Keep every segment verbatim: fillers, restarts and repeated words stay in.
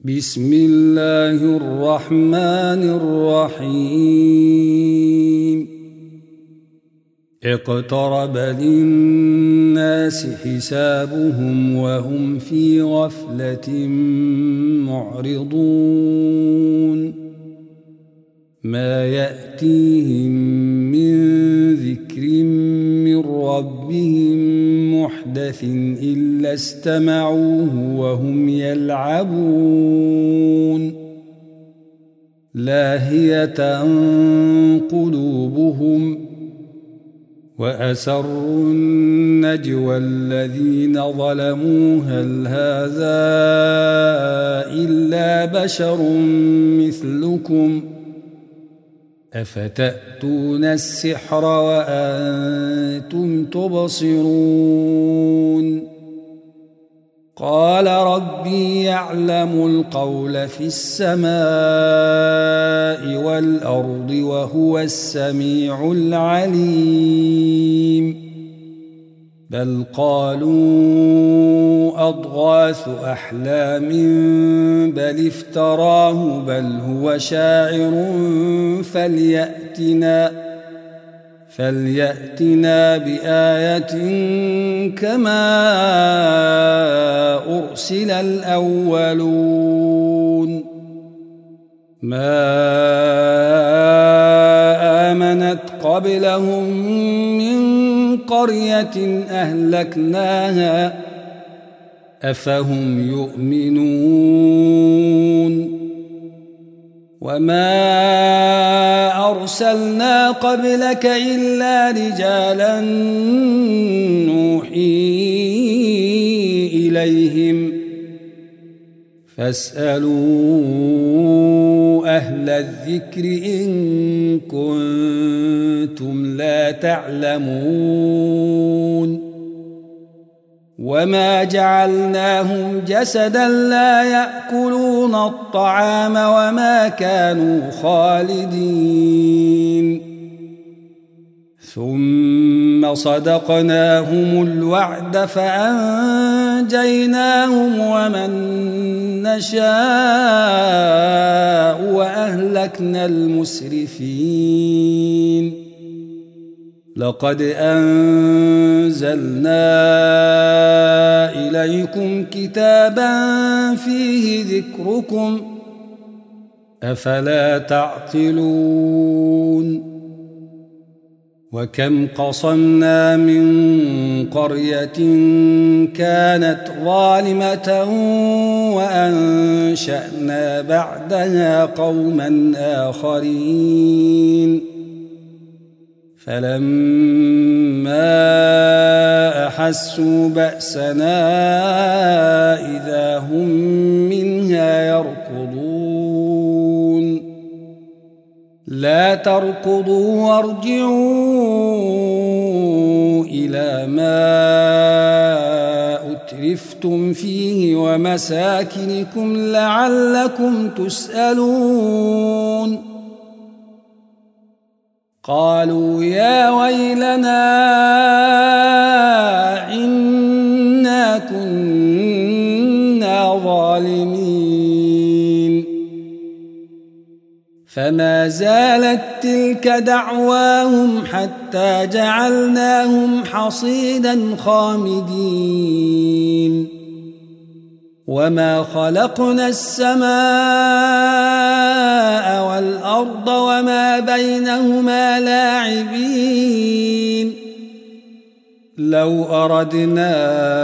بسم الله الرحمن الرحيم اقترب للناس حسابهم وهم في غفلة معرضون ما يأتيهم من ذكر من ربهم محدث إلا استمعوه وهم يلعبون لاهية قلوبهم وأسروا النجوى الذين ظلموا هل هذا إلا بشر مثلكم أفتأتون السحر وأنتم تبصرون قال ربي يعلم القول في السماء والأرض وهو السميع العليم بل قالوا أضغاث أحلام بل افتراه بل هو شاعر فليأتنا فليأتنا بآية كما أرسل الأولون ما آمنت قبلهم من قرية أهلكناها أفهم يؤمنون وما أرسلنا قبلك إلا رجالا نوحي إليهم فاسألوا أهل الذكر إن كنتم لا تعلمون وما جعلناهم جسدا لا يأكلون الطعام وما كانوا خالدين ثم صدقناهم الوعد فأنجيناهم ومن نشاء وأهلكنا المسرفين لقد أنزلنا إليكم كتابا فيه ذكركم أفلا تعقلون وكم قصمنا من قرية كانت ظالمة وأنشأنا بعدها قوما آخرين فلما أحسوا بأسنا إذا هم منها يركضون لا تركضوا وارجعوا إلى ما أترفتم فيه ومساكنكم لعلكم تسألون قالوا يا ويلنا إنا كنا ظالمين فما زالت تلك دعواهم حتى جعلناهم حصيدا خامدين وما خلقنا السماء والأرض وما بينهما لاعبين لو أردنا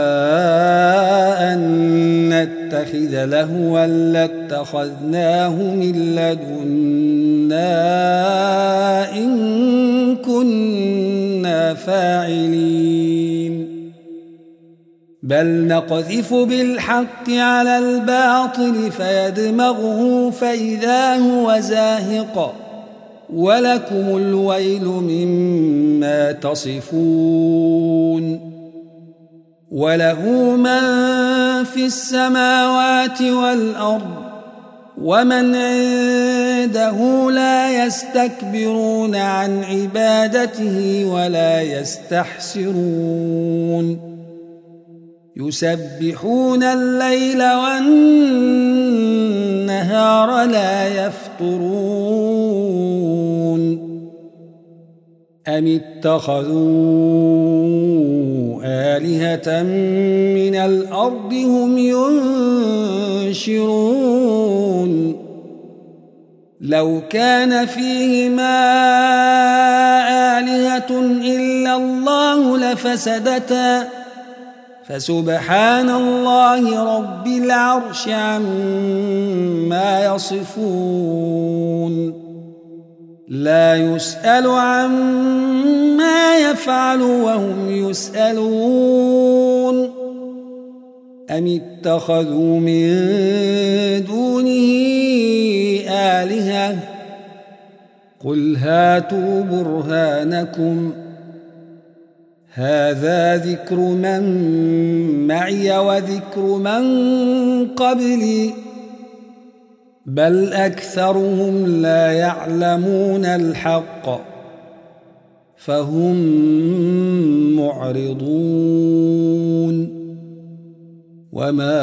أن نتخذ لهوا لاتخذناه من لدنا إن كنا فاعلين بل نقذف بالحق على الباطل فيدمغه فإذا هو زاهق ولكم الويل مما تصفون وله من في السماوات والأرض ومن عنده لا يستكبرون عن عبادته ولا يستحسرون يسبحون الليل والنهار والنهار لا يفترون أم اتخذوا آلهة من الأرض هم ينشرون لو كان فيهما آلهة إلا الله لفسدتا فسبحان الله رب العرش عما يصفون لا يسأل عما يفعل وهم يسألون أم اتخذوا من دونه آلهة قل هاتوا برهانكم هذا ذكر من معي وذكر من قبلي بل أكثرهم لا يعلمون الحق فهم معرضون وما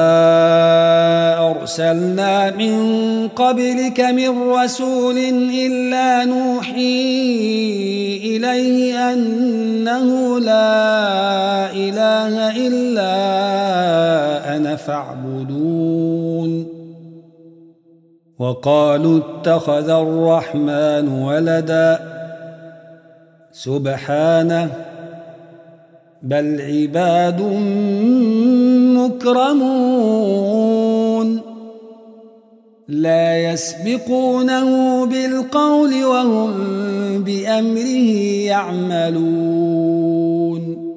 أرسلنا من قبلك من رسول إلا نوحي إليه أنه لا إله إلا أنا فاعبدون وقالوا اتخذ الرحمن ولدا سبحانه بل عباد مكرمون لا يسبقونه بالقول وهم بأمره يعملون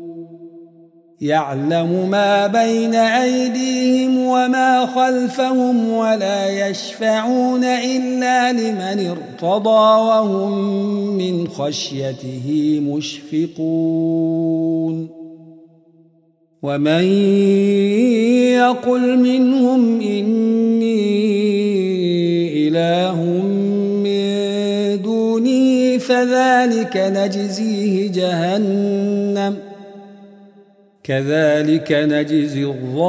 يعلم ما بين أيديهم وما خلفهم ولا يشفعون إلا لمن ارتضى وهم من خشيته مشفقون ومن يقل منهم إني إله من دونه فذلك نجزيه جهنم كذلك نجزي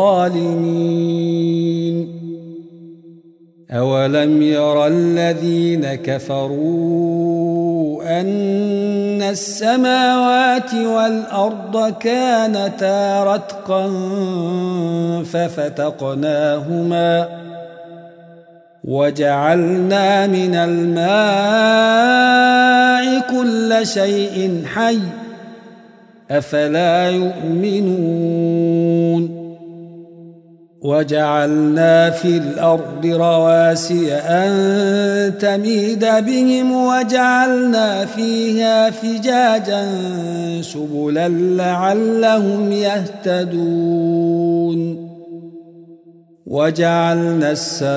الظالمين أولم يرى الذين كفروا أن السماوات والأرض كانتا رتقا ففتقناهما وجعلنا من الماء كل شيء حي أفلا يؤمنون وجعلنا في الأرض رواسي أن تميد بهم وجعلنا فيها فجاجا سبلا لعلهم يهتدون وجعلنا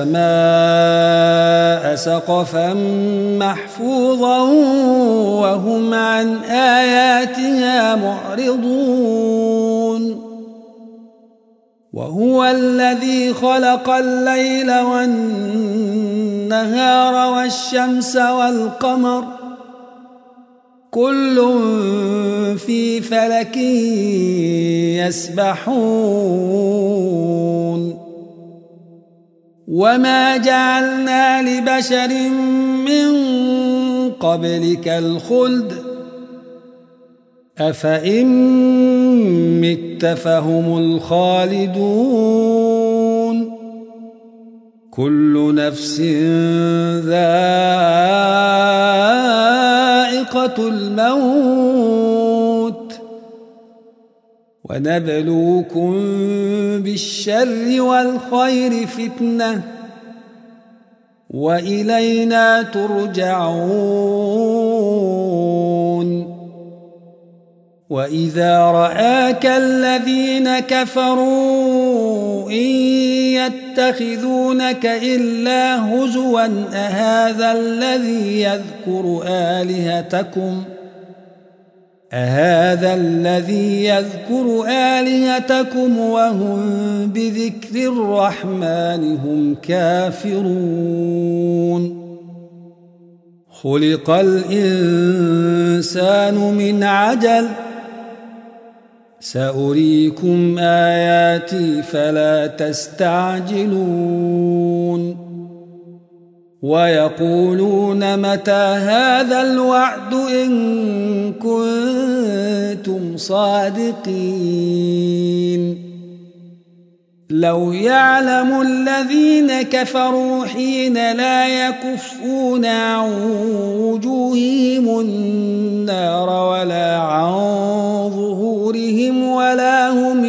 السماء سقفا محفوظا وهم عن آياتها معرضون وهو الذي خلق الليل والنهار والشمس والقمر كل في فلك يسبحون وما جعلنا لبشر من قبلك الخلد أفإن مت فهم الخالدون كل نفس ذائقة الموت ونبلوكم بالشر والخير فتنة وإلينا ترجعون وإذا رآك الذين كفروا إن يتخذونك إلا هزوا أهذا الذي يذكر آلهتكم أهذا الذي يذكر آلهتكم وهم بذكر الرحمن هم كافرون خلق الإنسان من عجل سأريكم آياتي فلا تستعجلون ويقولون متى هذا الوعد إن كنتم صادقين لو يعلم الذين كفروا حين لا يكفون عن وجوههم النار ولا عن ظهورهم ولا هم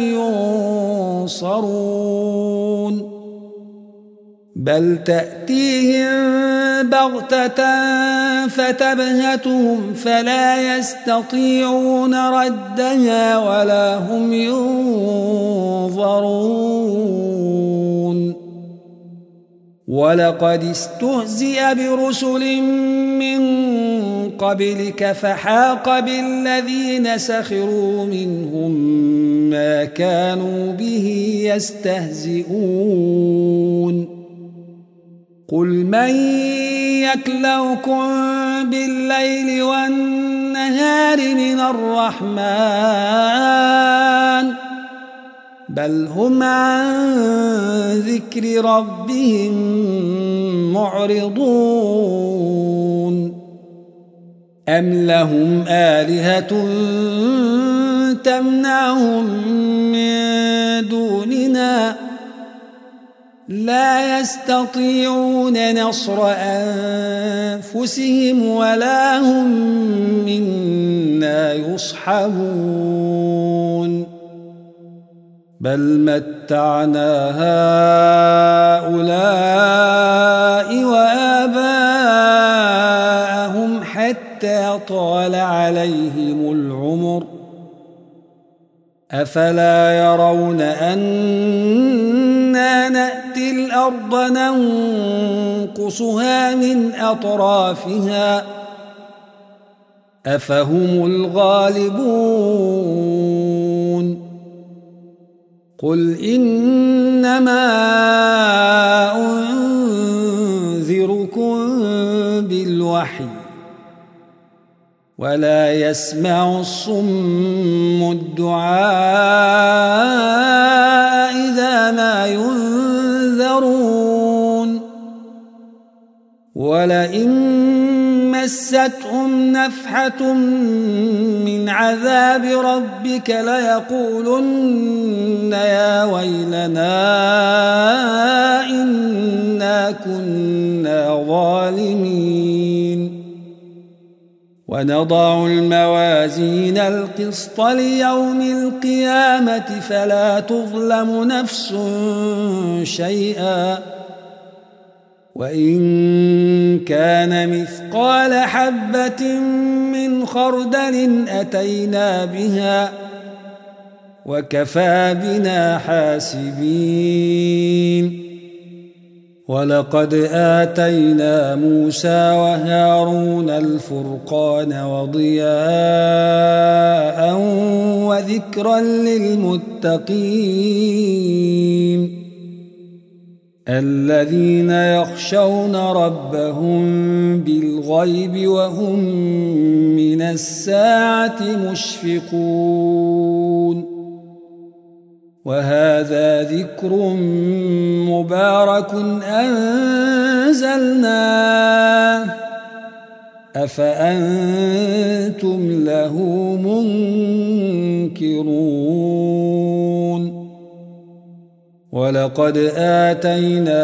ينصرون بل تأتيهم بغتة فتبهتهم فلا يستطيعون ردها ولا هم ينظرون ولقد استهزئ برسل من قبلك فحاق بالذين سخروا منهم ما كانوا به يستهزئون قل من يكلؤكم بالليل والنهار من الرحمن بل هم عن ذكر ربهم معرضون أم لهم آلهة تمنعهم من دوننا لا يستطيعون نصر أنفسهم ولا هم منا يصحبون بل متعنا هؤلاء وآباءهم حتى طال عليهم العمر أفلا يرون أنا نأتي الأرض ننقصها من أطرافها أفهم الغالبون قل إنما أنذركم بالوحي ولا يسمع الصم الدعاء إذا ما ينذرون ولئن مستهم نفحة من عذاب ربك ليقولن يا ويلنا إنا كنا ظالمين ونضع الموازين القسط ليوم القيامة فلا تظلم نفس شيئا وإن كان مثقال حبة من خردل أتينا بها وكفى بنا حاسبين ولقد آتينا موسى وهارون الفرقان وضياء وذكرا للمتقين الذين يخشون ربهم بالغيب وهم من الساعة مشفقون وهذا ذكر مبارك أنزلناه أفأنتم له منكرون ولقد آتينا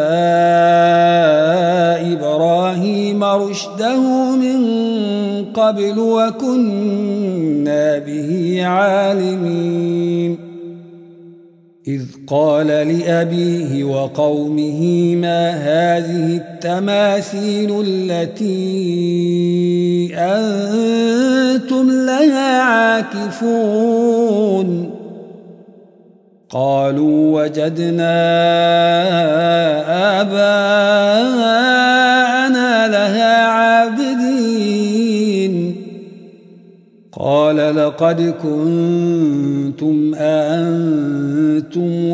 إبراهيم رشده من قبل وكنا به عالمين إذ قال لأبيه وقومه ما هذه التماثيل التي أنتم لها عاكفون قالوا وجدنا آباءنا لها عابدين قال لقد كنتم أنتم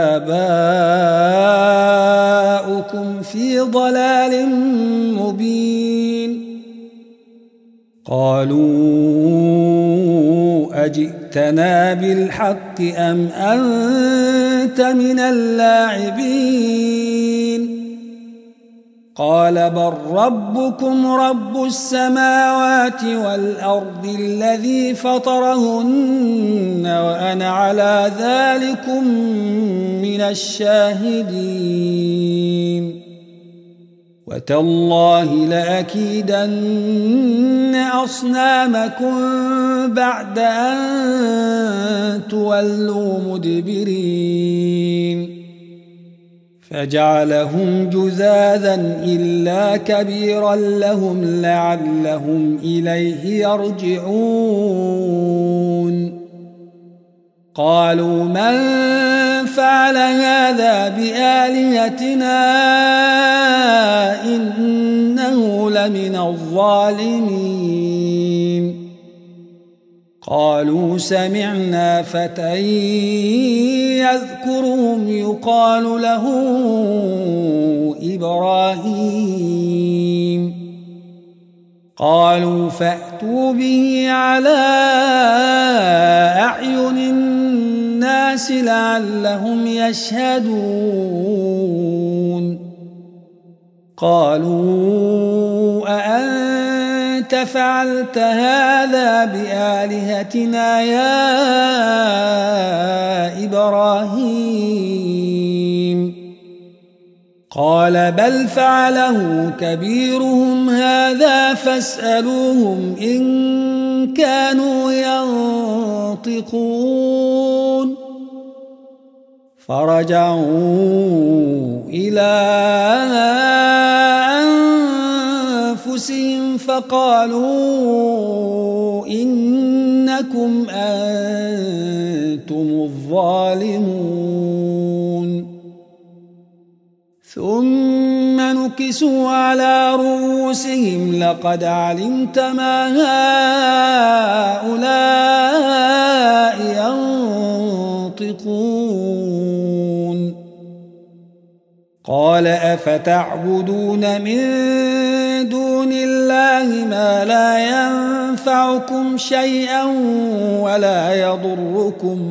وآباؤكم في ضلال مبين قالوا أجئتنا بالحق أم أنت من اللاعبين قال بل ربكم رب السماوات والأرض الذي فطرهن وأنا على ذلكم من الشاهدين وتالله لأكيدن أصنامكم بعد أن تولوا مدبرين فجعلهم جذاذا إلا كبيرا لهم لعلهم إليه يرجعون قالوا من فعل هذا بآلهتنا إنه لمن الظالمين قالوا سمعنا فتى يذكرهم يقال له إبراهيم قالوا فأتوا به على أعين الناس لعلهم يشهدون قالوا أأنت فعلت هذا بآلهتنا يا إبراهيم قال بل فعله كبيرهم هذا فاسألوهم إن كانوا ينطقون فرجعوا إلى أنفسهم فقالوا إنكم أنتم الظالمون ثم نكسوا على رؤوسهم لقد علمت ما هؤلاء ينطقون قال أفتعبدون من دون الله ما لا ينفعكم شيئا ولا يضركم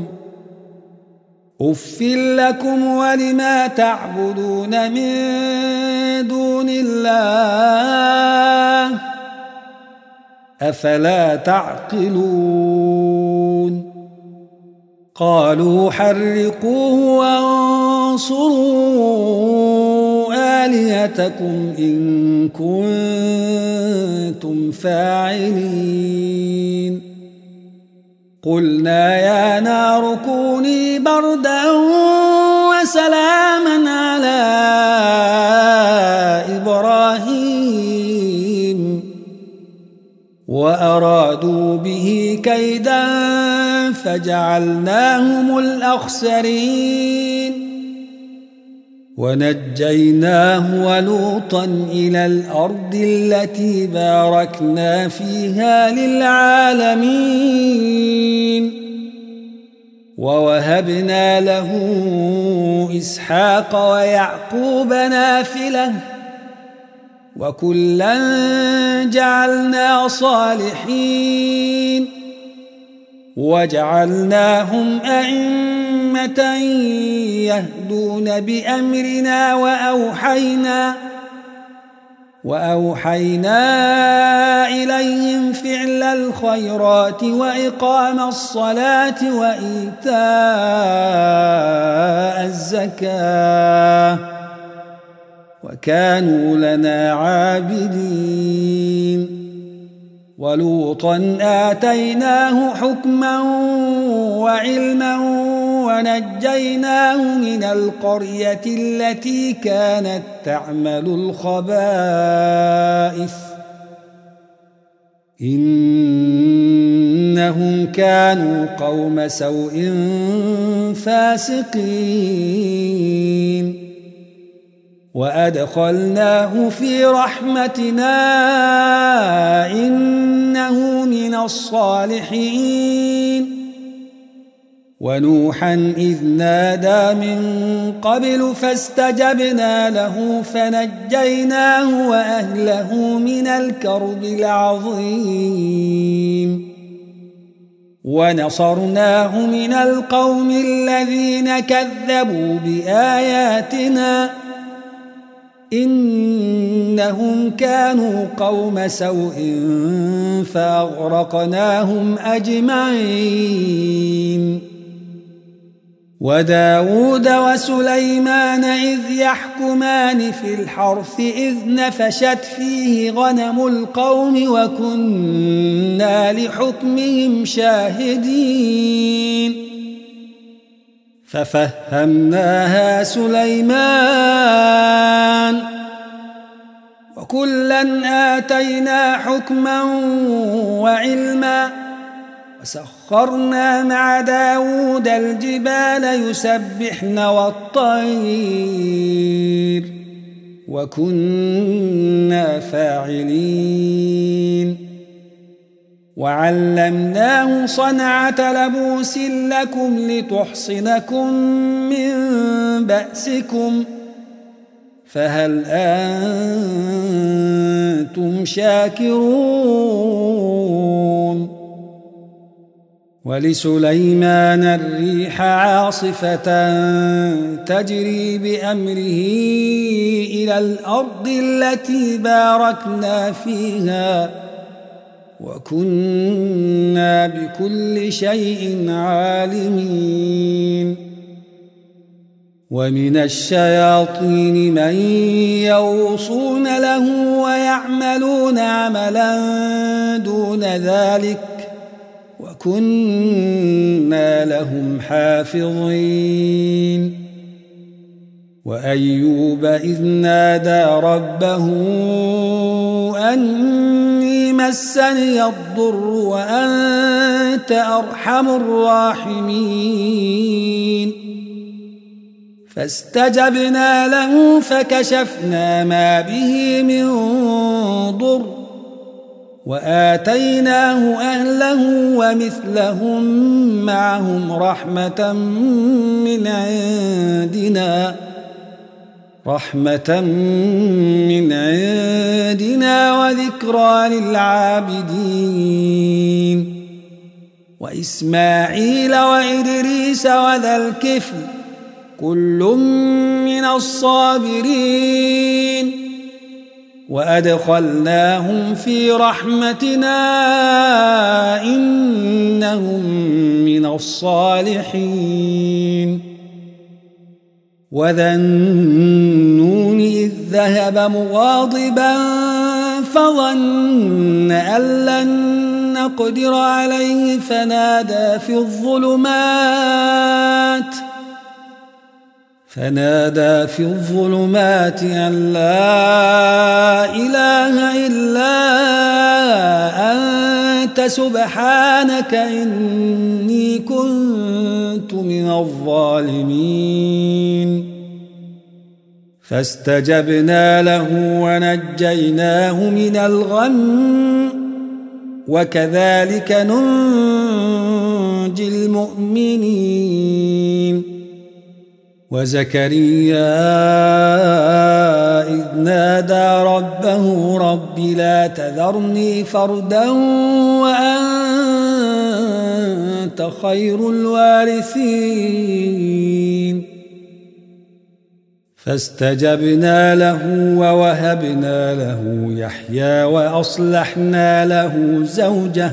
أف لكم ولما تعبدون من دون الله أفلا تعقلون قالوا حرقوه وانصروا آلهتكم إن كنتم فاعلين قلنا يا نار كوني بردا وسلاما على إبراهيم وأرادوا به كيدا فجعلناهم الأخسرين ونجيناه ولوطا إلى الأرض التي باركنا فيها للعالمين ووهبنا له إسحاق ويعقوب نافلة وكلا جعلنا صالحين وجعلناهم أئمة يهدون بأمرنا وأوحينا وأوحينا إليهم فعل الخيرات وإقام الصلاة وإيتاء الزكاة وكانوا لنا عابدين ولوطا آتيناه حكما وعلما ونجيناه من القرية التي كانت تعمل الخبائث إنهم كانوا قوم سوء فاسقين وأدخلناه في رحمتنا إنه من الصالحين ونوحا إذ نادى من قبل فاستجبنا له فنجيناه وأهله من الكرب العظيم ونصرناه من القوم الذين كذبوا بآياتنا إن إنهم كانوا قوم سوء فأغرقناهم أجمعين وداود وسليمان إذ يحكمان في الحرث إذ نفشت فيه غنم القوم وكنا لحكمهم شاهدين ففهمناها سليمان وكلا آتينا حكما وعلما وسخرنا مع داود الجبال يسبحن والطير وكنا فاعلين وعلمناه صنعة لبوس لكم لتحصنكم من بأسكم فهل أنتم شاكرون ولسليمان الريح عاصفة تجري بأمره إلى الأرض التي باركنا فيها وكنا بكل شيء عالمين ومن الشياطين من يغوصون له ويعملون عملا دون ذلك وكنا لهم حافظين وأيوب إذ نادى ربه أني مسني الضر وأنت أرحم الراحمين فاستجبنا له فكشفنا ما به من ضر وآتيناه أهله ومثلهم معهم رحمة من عندنا رحمة من عندنا وذكرى للعابدين وإسماعيل وإدريس وذا الكفل كل من الصابرين وأدخلناهم في رحمتنا إنهم من الصالحين وذا النون إذ ذهب مغاضبا فظن أن لن نقدر عليه فنادى في الظلمات فنادى في الظلمات أن لا إله إلا أنت سبحانك إني كنت من الظالمين فاستجبنا له ونجيناه من الغم وكذلك ننجي المؤمنين وزكريا إذ نادى ربه رب لا تذرني فردا وأنت خير الوارثين فاستجبنا له ووهبنا له يحيى وأصلحنا له زوجه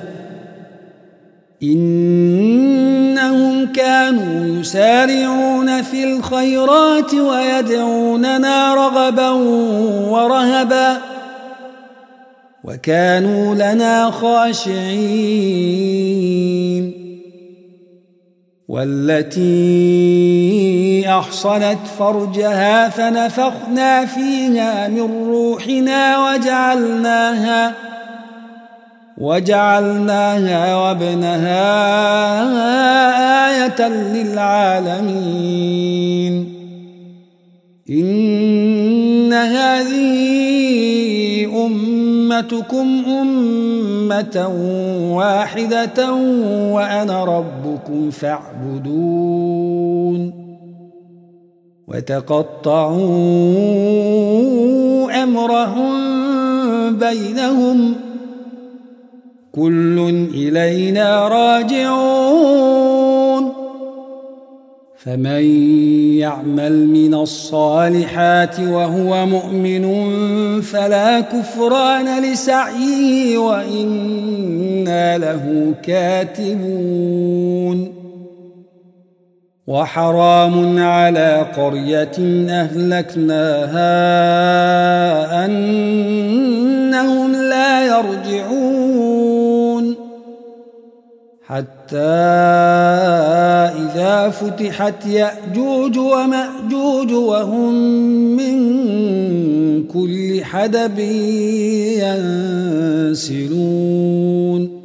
إنهم كانوا يسارعون في الخيرات ويدعوننا رغبا ورهبا وكانوا لنا خاشعين والتي أحصنت فرجها فنفخنا فيها من روحنا وجعلناها وجعلناها وابنها آية للعالمين إن هذه أمتكم أمة واحدة وأنا ربكم فاعبدون وتقطعوا أمرهم بينهم كل إلينا راجعون فمن يعمل من الصالحات وهو مؤمن فلا كفران لسعيه وإنا له كاتبون وحرام على قرية أهلكناها أنهم لا يرجعون حتى إذا فتحت يأجوج ومأجوج وهم من كل حدب ينسلون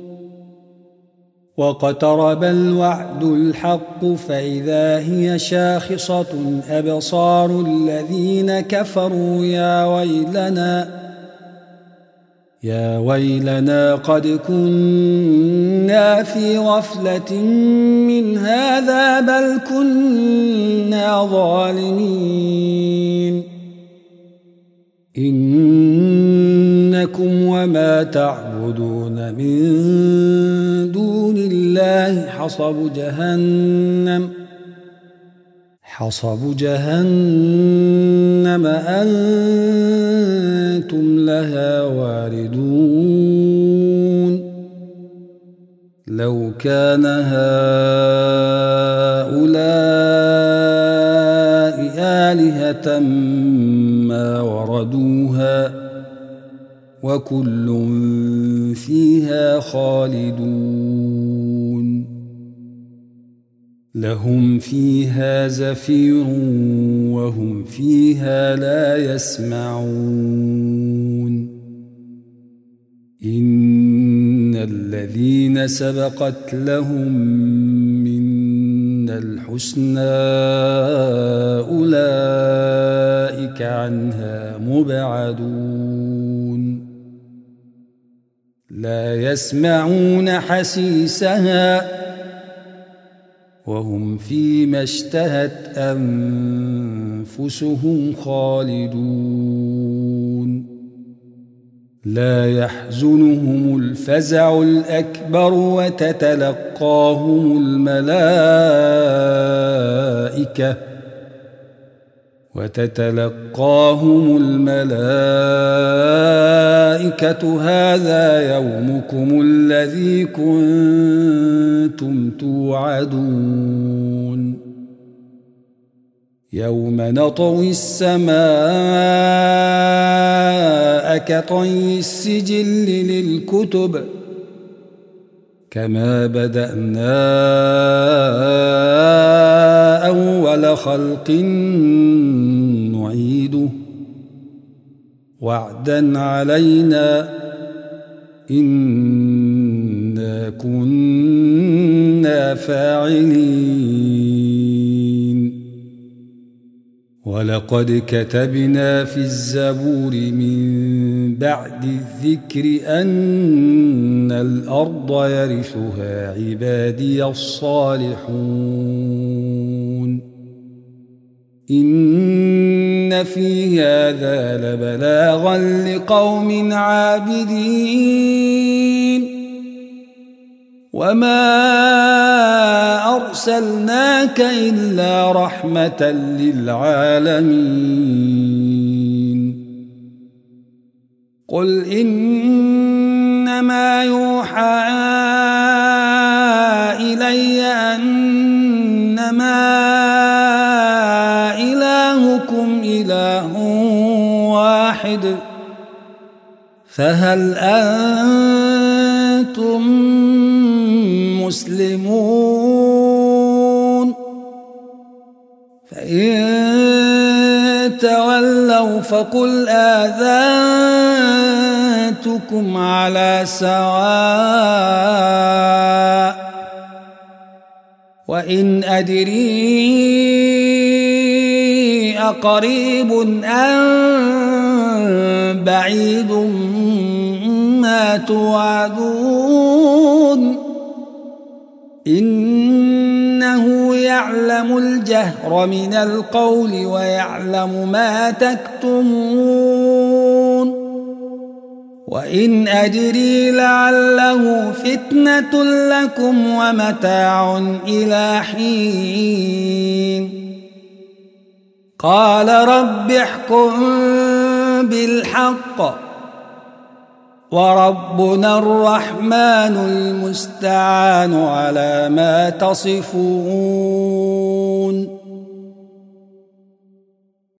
واقترب الوعد الحق فإذا هي شاخصة أبصار الذين كفروا يا ويلنا يا ويلنا قد كنا في غفلة من هذا بل كنا ظالمين إنكم وما تعبدون من دون الله حصب جهنم حصب جهنم أنتم لها واردون لو كان هؤلاء آلهة ما وردوها وكل فيها خالدون لهم فيها زفير وهم فيها لا يسمعون إن الذين سبقت لهم منا الحسنى أولئك عنها مبعدون لا يسمعون حسيسها وهم فيما اشتهت أنفسهم خالدون لا يحزنهم الفزع الأكبر وتتلقاهم الملائكة وتتلقاهم الملائكة هذا يومكم الذي كنتم توعدون يوم نطوي السماء كطي السجل للكتب كما بدأنا أول خلق نعيده وعدا علينا إنا كنا فاعلين ولقد كتبنا في الزبور من بعد الذكر أن الأرض يرثها عبادي الصالحون إن في هذا لبلاغا لقوم عابدين وما أرسلناك إلا رحمة للعالمين قل إنما يوحى إلي أنما إلهكم إله واحد فهل أنتم مسلمون فإن تولوا فقل آذنتكم على سواء وإن أدري أقريب أم بعيد ما توعدون إنه يعلم الجهر من القول ويعلم ما تكتمون وإن أدري لعله فتنة لكم ومتاع إلى حين قال رب احكم بالحق وربنا الرحمن المستعان على ما تصفون.